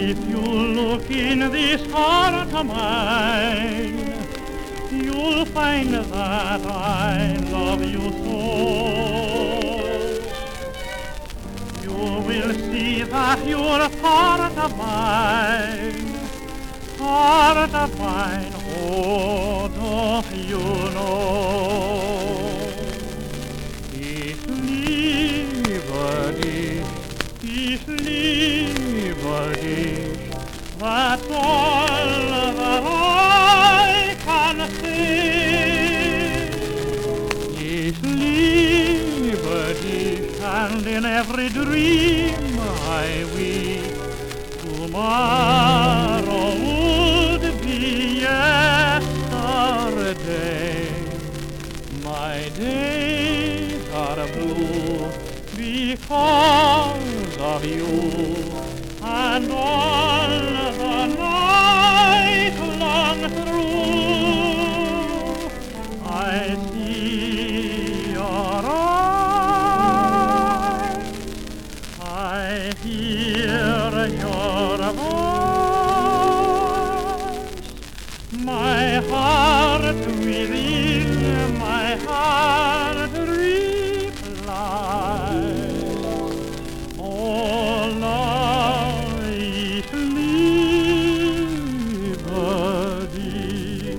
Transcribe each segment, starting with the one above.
If you look in this heart of mine, you'll find that I love you so. You will see that you're a part of mine, oh, don't you know? Ich liebe dich, that's all that I can say. Ich liebe dich, and in every dream I weep. Tomorrow would be yesterday. My days are blue because of you, and all the night long through I see your eyes, I hear your voice, my heart within my heart replies, oh love, ich liebe dich.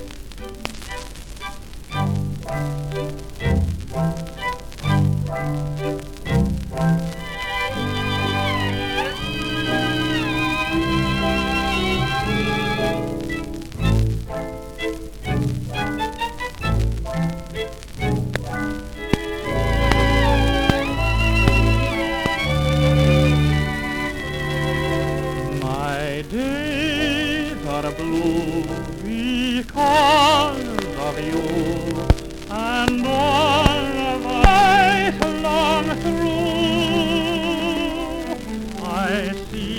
My days are blue because of you, and all the night long through I see